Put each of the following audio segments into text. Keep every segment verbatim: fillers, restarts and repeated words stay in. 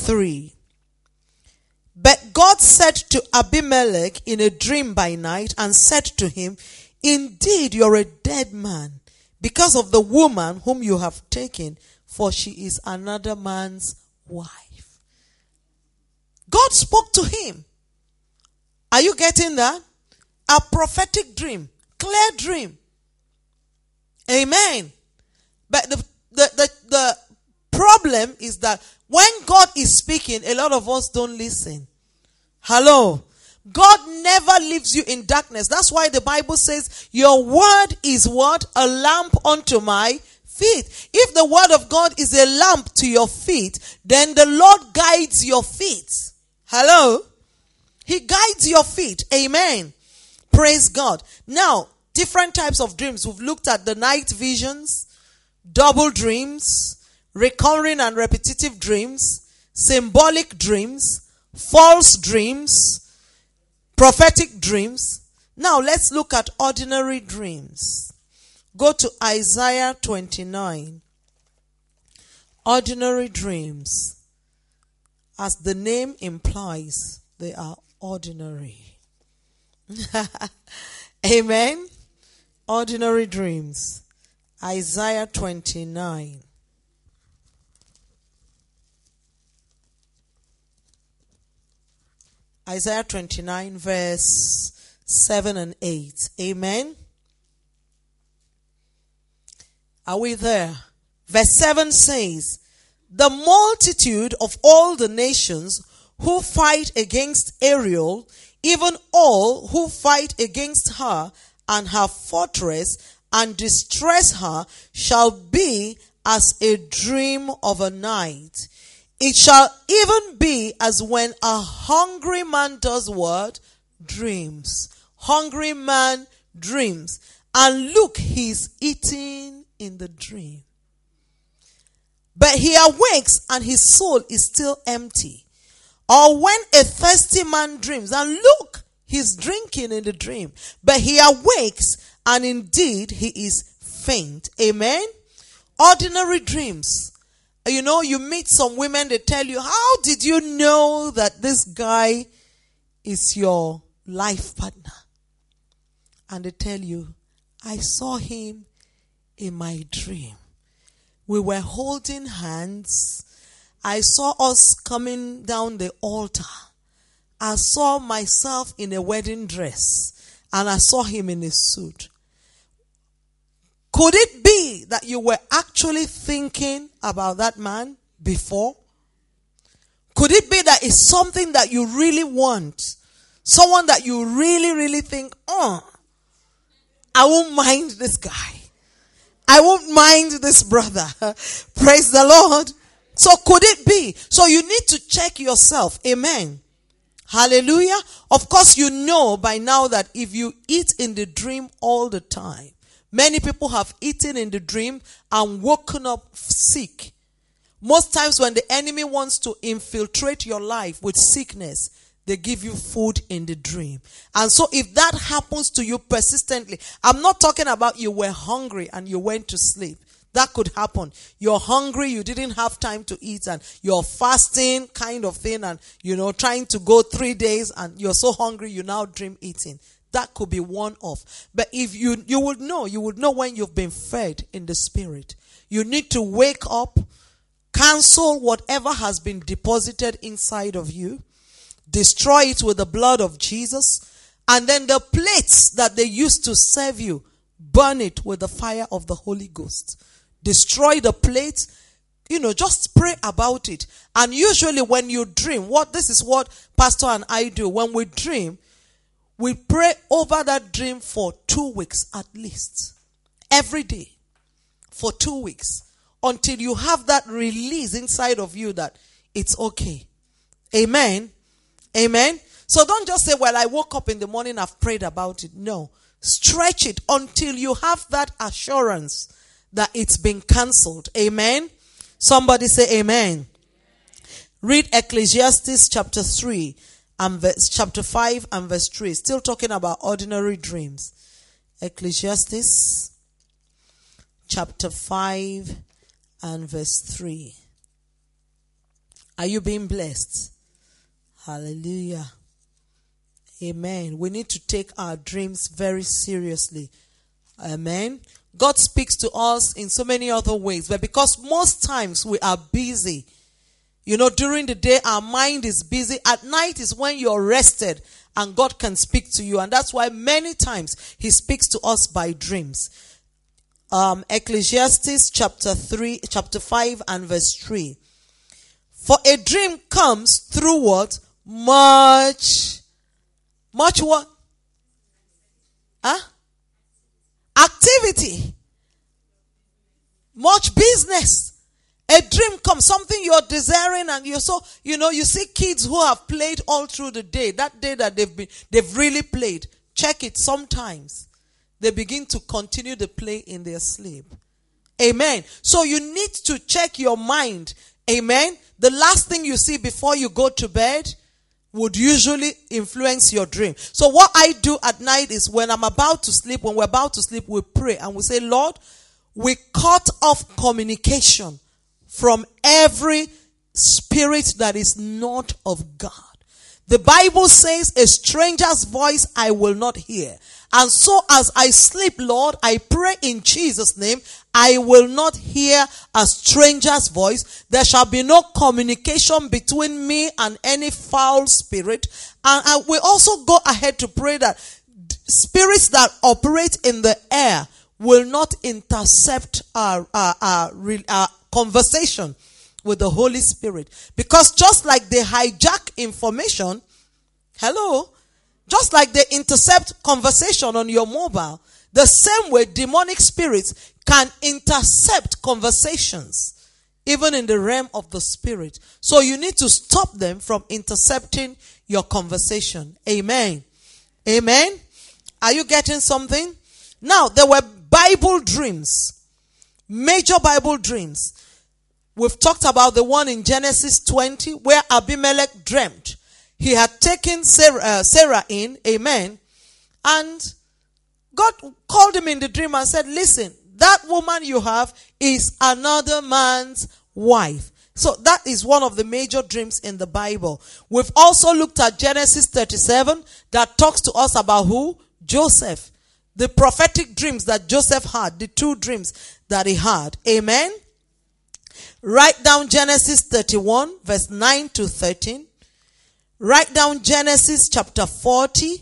three. But God said to Abimelech in a dream by night and said to him, indeed, you're a dead man because of the woman whom you have taken, for she is another man's wife. God spoke to him. Are you getting that? A prophetic dream, clear dream. Amen. But the, the, the, the problem is that when God is speaking, a lot of us don't listen. Hello. God never leaves you in darkness. That's why the Bible says, your word is what? A lamp unto my feet. If the word of God is a lamp to your feet, then the Lord guides your feet. Hello. He guides your feet. Amen. Praise God. Now, different types of dreams. We've looked at the night visions, double dreams, recurring and repetitive dreams, symbolic dreams, false dreams, prophetic dreams. Now let's look at ordinary dreams. Go to Isaiah twenty-nine. Ordinary dreams. As the name implies, they are ordinary. Amen. Ordinary dreams. Isaiah twenty-nine. Isaiah twenty-nine verse seven and eight. Amen. Are we there? Verse seven says, the multitude of all the nations who fight against Ariel, even all who fight against her and her fortress and distress her, shall be as a dream of a night. It shall even be as when a hungry man does what? Dreams. Hungry man dreams. And look, he's eating in the dream. But he awakes and his soul is still empty. Or when a thirsty man dreams, and look, he's drinking in the dream. But he awakes and indeed he is faint. Amen? Ordinary dreams. You know, you meet some women, they tell you, how did you know that this guy is your life partner? And they tell you, I saw him in my dream. We were holding hands. I saw us coming down the altar. I saw myself in a wedding dress. And I saw him in a suit. Could it be that you were actually thinking about that man before? Could it be that it's something that you really want? Someone that you really, really think, oh, I won't mind this guy. I won't mind this brother. Praise the Lord. So could it be? So you need to check yourself. Amen. Hallelujah. Of course, you know by now that if you eat in the dream all the time, many people have eaten in the dream and woken up sick. Most times when the enemy wants to infiltrate your life with sickness, they give you food in the dream. And so if that happens to you persistently, I'm not talking about you were hungry and you went to sleep. That could happen. You're hungry, you didn't have time to eat, and you're fasting kind of thing, and you know, trying to go three days and you're so hungry you now dream eating. That could be one off. But if you, you would know, you would know when you've been fed in the spirit. You need to wake up, cancel whatever has been deposited inside of you, destroy it with the blood of Jesus, and then the plates that they used to serve you, burn it with the fire of the Holy Ghost. Destroy the plate, you know, just pray about it. And usually when you dream, what this is what Pastor and I do. When we dream, we pray over that dream for two weeks at least. Every day. For two weeks. Until you have that release inside of you that it's okay. Amen. Amen. So don't just say, well, I woke up in the morning, I've prayed about it. No. Stretch it until you have that assurance that it's been cancelled. Amen. Somebody say amen. Read Ecclesiastes chapter three and verse, chapter five and verse three. Still talking about ordinary dreams. Ecclesiastes chapter five and verse three. Are you being blessed? Hallelujah. Amen. We need to take our dreams very seriously. Amen. God speaks to us in so many other ways, but because most times we are busy, you know, during the day our mind is busy. At night is when you're rested and God can speak to you. And that's why many times he speaks to us by dreams. Um, Ecclesiastes chapter three, chapter five and verse three. For a dream comes through what? Much, much what? Huh? Activity. Much business. A dream comes, something you're desiring, and you're so, you know, you see kids who have played all through the day. That day that they've been, they've really played. Check it sometimes. They begin to continue the play in their sleep. Amen. So you need to check your mind. Amen. The last thing you see before you go to bed would usually influence your dream. So what I do at night is when I'm about to sleep, when we're about to sleep, we pray and we say, Lord, we cut off communication from every spirit that is not of God. The Bible says, a stranger's voice I will not hear. And so as I sleep, Lord, I pray in Jesus' name, I will not hear a stranger's voice. There shall be no communication between me and any foul spirit. And I will also go ahead to pray that spirits that operate in the air will not intercept our, our, our, our conversation with the Holy Spirit. Because just like they hijack information, hello, just like they intercept conversation on your mobile, the same way demonic spirits can intercept conversations, even in the realm of the spirit. So you need to stop them from intercepting your conversation. Amen. Amen. Are you getting something? Now, there were Bible dreams, major Bible dreams. We've talked about the one in Genesis twenty where Abimelech dreamt. He had taken Sarah, uh, Sarah in, amen, and God called him in the dream and said, listen, that woman you have is another man's wife. So that is one of the major dreams in the Bible. We've also looked at Genesis thirty-seven that talks to us about who? Joseph. The prophetic dreams that Joseph had, the two dreams that he had. Amen. Write down Genesis thirty-one, verse nine to thirteen. Write down Genesis chapter forty.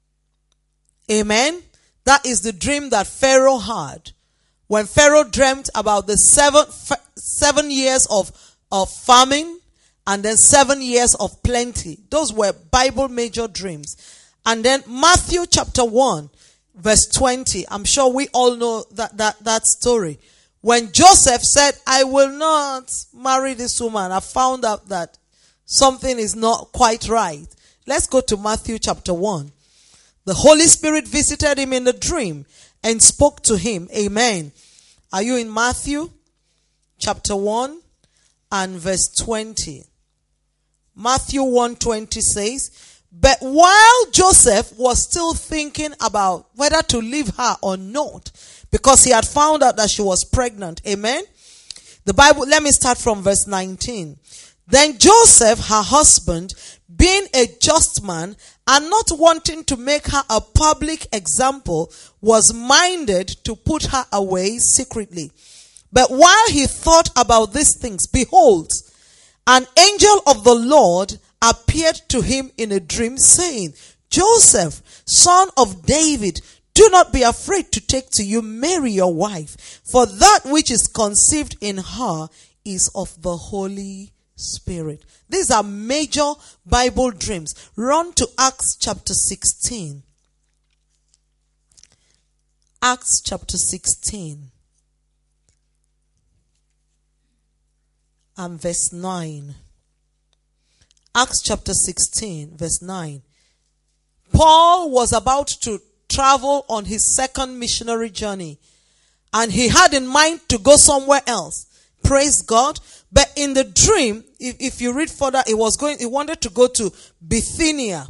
Amen. That is the dream that Pharaoh had. When Pharaoh dreamt about the seven, seven years of, of famine and then seven years of plenty. Those were Bible major dreams. And then Matthew chapter one, verse twenty. I'm sure we all know that, that, that story. When Joseph said, I will not marry this woman, I found out that something is not quite right. Let's go to Matthew chapter one. The Holy Spirit visited him in a dream and spoke to him. Amen. Are you in Matthew chapter one and verse twenty? Matthew one twenty says, but while Joseph was still thinking about whether to leave her or not, because he had found out that she was pregnant. Amen. The Bible, let me start from verse nineteen. Then Joseph, her husband, being a just man and not wanting to make her a public example, was minded to put her away secretly. But while he thought about these things, behold, an angel of the Lord appeared to him in a dream, saying, Joseph, son of David, do not be afraid to take to you Mary your wife, for that which is conceived in her is of the Holy Spirit. These are major Bible dreams. Run to Acts chapter sixteen. Acts chapter sixteen. And verse nine. Acts chapter sixteen, verse nine. Paul was about to travel on his second missionary journey, and he had in mind to go somewhere else. Praise God. But in the dream, if, if you read further, he was going, he wanted to go to Bithynia,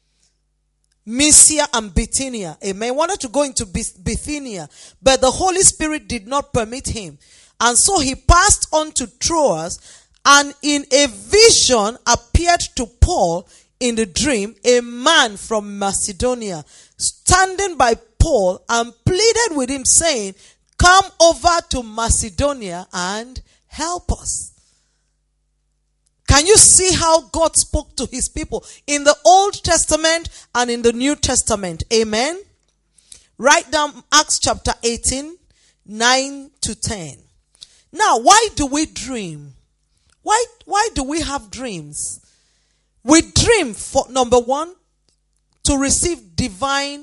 Mysia and Bithynia. Amen. He wanted to go into Bithynia, but the Holy Spirit did not permit him. And so he passed on to Troas And in a vision appeared to Paul in the dream a man from Macedonia standing by Paul and pleaded with him, saying, come over to Macedonia and help us. Can you see how God spoke to his people in the Old Testament and in the New Testament? Amen. Write down Acts chapter eighteen, nine to ten. Now, why do we dream? Why, why do we have dreams? We dream for, number one, to receive divine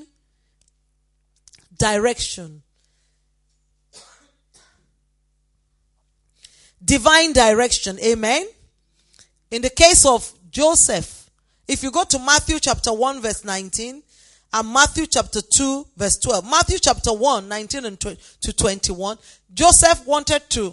direction. Divine direction. Amen. In the case of Joseph, if you go to Matthew chapter one verse nineteen and Matthew chapter two verse twelve. Matthew chapter one, nineteen and to twenty-one. Joseph wanted to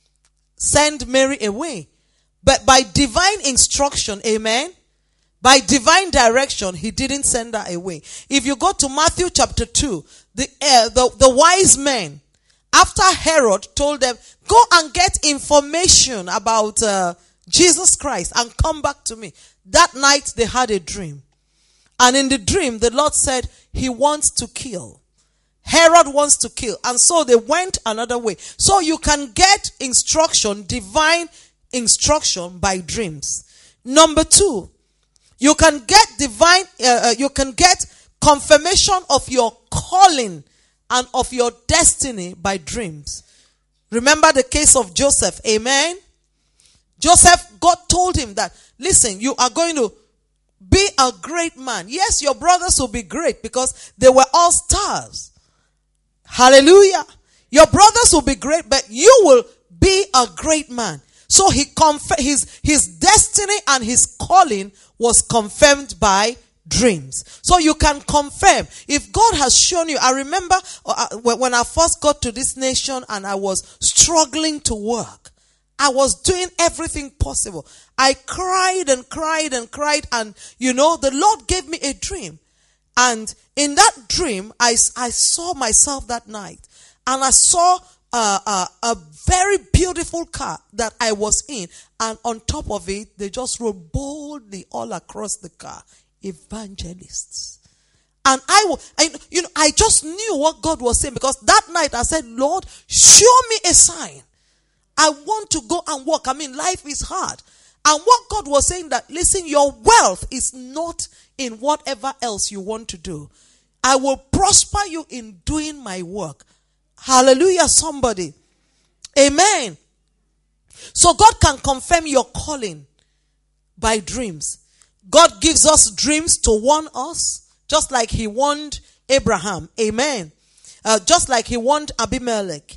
send Mary away. But by divine instruction, amen, by divine direction, he didn't send her away. If you go to Matthew chapter two, the, uh, the, the wise men, after Herod told them, go and get information about uh, Jesus Christ and come back to me. That night they had a dream. And in the dream, the Lord said, he wants to kill. Herod wants to kill. And so they went another way. So you can get instruction, divine instruction by dreams. Number two, you can get divine, uh, you can get confirmation of your calling and of your destiny by dreams. Remember the case of Joseph. Amen. Joseph, God told him that, listen, you are going to be a great man. Yes, your brothers will be great because they were all stars. Hallelujah. Your brothers will be great, but you will be a great man. So he conf- his, his destiny and his calling was confirmed by dreams. So you can confirm. If God has shown you, I remember uh, when I first got to this nation and I was struggling to work. I was doing everything possible. I cried and cried and cried, and you know, the Lord gave me a dream. And in that dream, I, I saw myself that night. And I saw uh, uh, a very beautiful car that I was in. And on top of it, they just wrote boldly all across the car, evangelists. And I, I, you know, I just knew what God was saying, because that night I said, Lord, show me a sign. I want to go and work. I mean, life is hard. And what God was saying that, listen, your wealth is not in whatever else you want to do. I will prosper you in doing my work. Hallelujah, somebody. Amen. So God can confirm your calling by dreams. God gives us dreams to warn us, just like he warned Abraham. Amen. Uh, just like he warned Abimelech.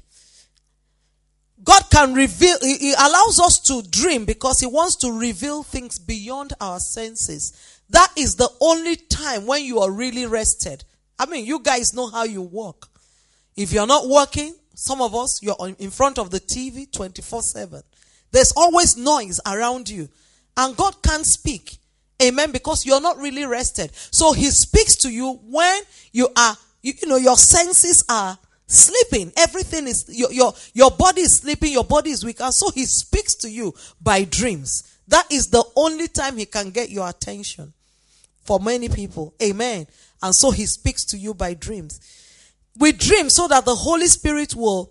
God can reveal, he allows us to dream because he wants to reveal things beyond our senses. That is the only time when you are really rested. I mean, you guys know how you work. If you're not working, some of us, you're in front of the T V twenty-four seven. There's always noise around you. And God can't speak. Amen. Because you're not really rested. So he speaks to you when you are, you, you know, your senses are sleeping. Everything is, your, your, your body is sleeping, your body is weak. And so he speaks to you by dreams. That is the only time he can get your attention for many people. Amen. And so he speaks to you by dreams. We dream so that the Holy Spirit will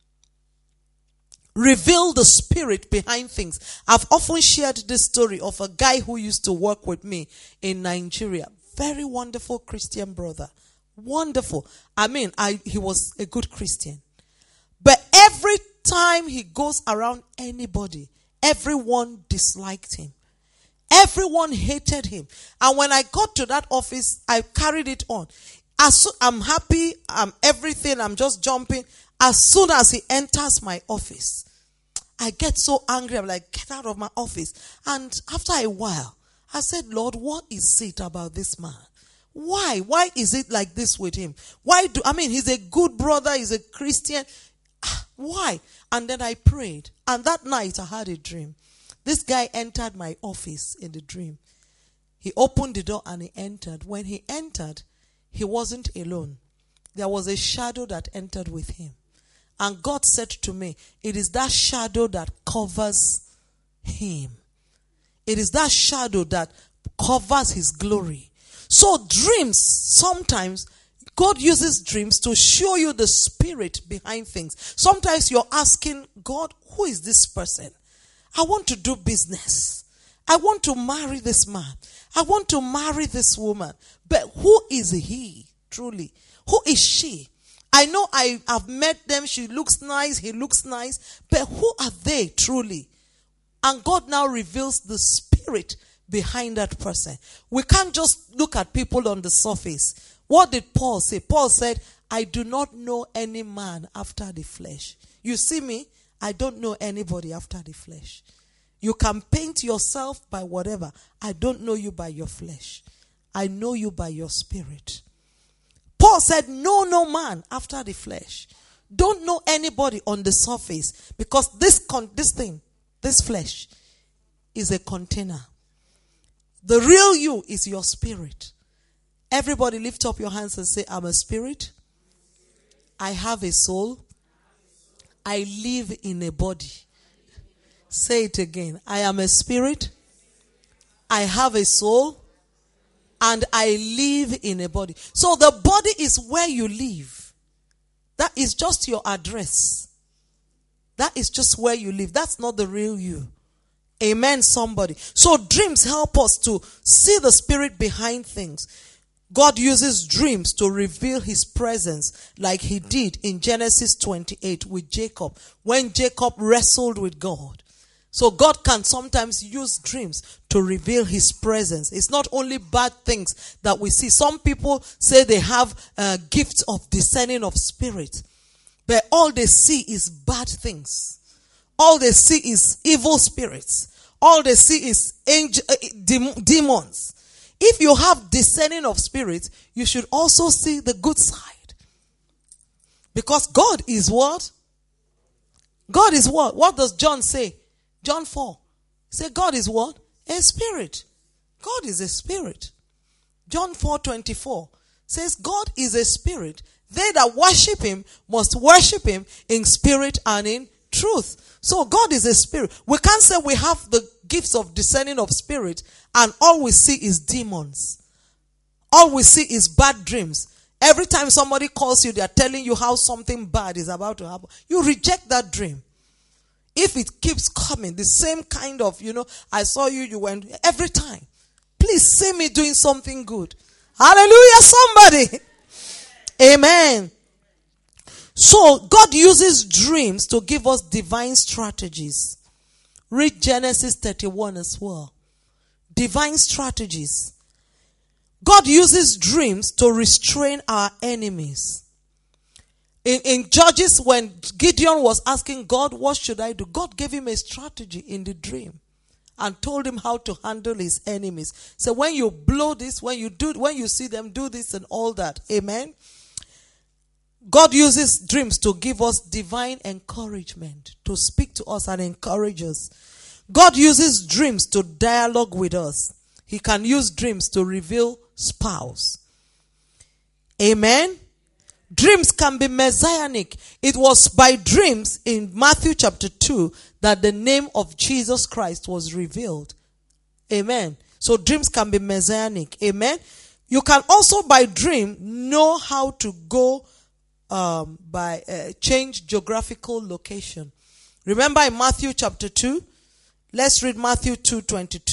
reveal the spirit behind things. I've often shared this story of a guy who used to work with me in Nigeria. Very wonderful Christian brother. Wonderful. I mean, I, he was a good Christian. But every time he goes around anybody, everyone disliked him. Everyone hated him. And when I got to that office, I carried it on. As so, I'm happy, I'm everything, I'm just jumping. As soon as he enters my office, I get so angry. I'm like, get out of my office. And after a while, I said, Lord, what is it about this man? Why? Why is it like this with him? Why do, I mean, he's a good brother, he's a Christian. Why? And then I prayed. And that night I had a dream. This guy entered my office in the dream. He opened the door and he entered. When he entered, he wasn't alone. There was a shadow that entered with him. And God said to me, it is that shadow that covers him. It is that shadow that covers his glory. So dreams, sometimes God uses dreams to show you the spirit behind things. Sometimes you're asking God, who is this person? I want to do business. I want to marry this man. I want to marry this woman. But who is he, truly? Who is she? I know I have met them. She looks nice. He looks nice. But who are they, truly? And God now reveals the spirit behind that person. We can't just look at people on the surface. What did Paul say? Paul said, I do not know any man after the flesh. You see me? I don't know anybody after the flesh. You can paint yourself by whatever. I don't know you by your flesh. I know you by your spirit. Paul said, know no man after the flesh. Don't know anybody on the surface. Because this con- this thing, this flesh, is a container. The real you is your spirit. Everybody lift up your hands and say, I'm a spirit. I have a soul. I live in a body. Say it again. I am a spirit. I have a soul. And I live in a body. So the body is where you live. That is just your address. That is just where you live. That's not the real you. Amen, somebody. So dreams help us to see the spirit behind things. God uses dreams to reveal his presence like he did in Genesis twenty-eight with Jacob, when Jacob wrestled with God. So God can sometimes use dreams to reveal his presence. It's not only bad things that we see. Some people say they have uh, gifts of discerning of spirit, but all they see is bad things. All they see is evil spirits. All they see is angel, uh, dem- demons. If you have discerning of spirits, you should also see the good side. Because God is what? God is what? What does John say? John four. Say God is what? A spirit. God is a spirit. John four twenty-four says God is a spirit. They that worship him must worship him in spirit and in truth. So God is a spirit. We can't say we have the gifts of discerning of spirit and all we see is demons. All we see is bad dreams. Every time somebody calls you, they are telling you how something bad is about to happen. You reject that dream. If it keeps coming, the same kind of, you know, I saw you, you went, every time. Please see me doing something good. Hallelujah, somebody. Amen. So, God uses dreams to give us divine strategies. Read Genesis thirty-one as well. Divine strategies. God uses dreams to restrain our enemies. In, in Judges, when Gideon was asking God, what should I do? God gave him a strategy in the dream and told him how to handle his enemies. So when you blow this, when you do, when you see them do this and all that. Amen. God uses dreams to give us divine encouragement, to speak to us and encourage us. God uses dreams to dialogue with us. He can use dreams to reveal spouse. Amen. Dreams can be messianic. It was by dreams in Matthew chapter two that the name of Jesus Christ was revealed. Amen. So dreams can be messianic. Amen. You can also by dream know how to go um, by uh, change geographical location. Remember in Matthew chapter two? Let's read Matthew two twenty-two.